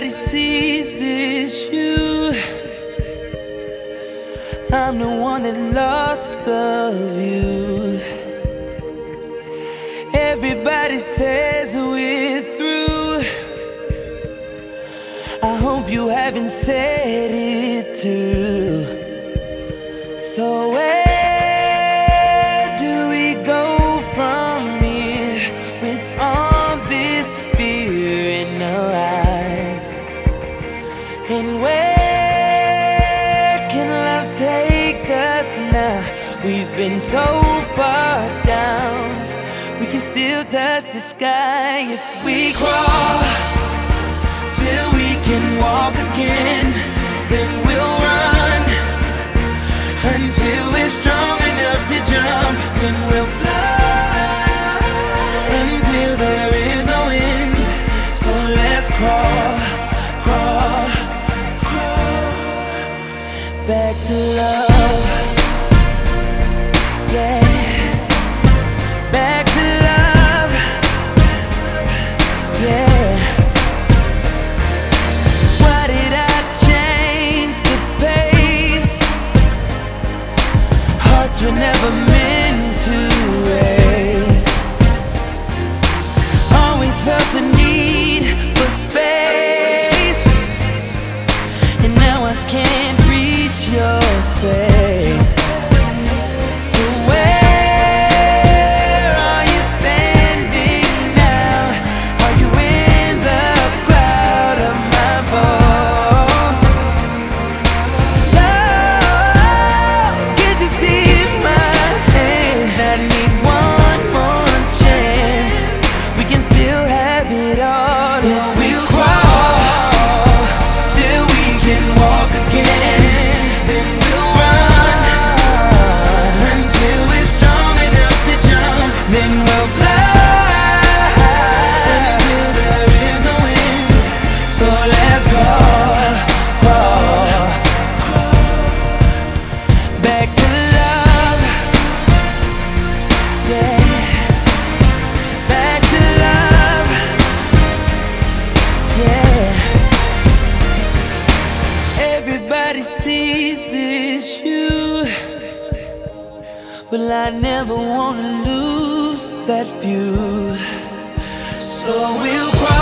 Everybody sees it's you. I'm the one that lost the view. Everybody says we're through. I hope you haven't said it too. So where do we go from here with all this fear in our eyes? And where can love take us now? We've been so far down, we can still touch the sky if we crawl till we can walk again. Then we'll run until we're strong enough to jump. Then we'll fly until there is no end. So let's crawl, crawl, crawl back to love. Yeah, back to love. Yeah. Why did I change the pace? Hearts were never meant to race. Always felt the need for space, and now I can't reach your face. So where are you standing now? Are you in the crowd of my bones? Love, can't you see my hand? I need one more chance. We can still have it all. So we'll crawl till we can walk again. Then we'll run until we're strong enough to jump. Then we'll fly until there is no end. So let's crawl, crawl, crawl back to love. Yeah, back to love. Yeah. Everybody sees it's you. Well, I never wanna lose that view. So we'll crawl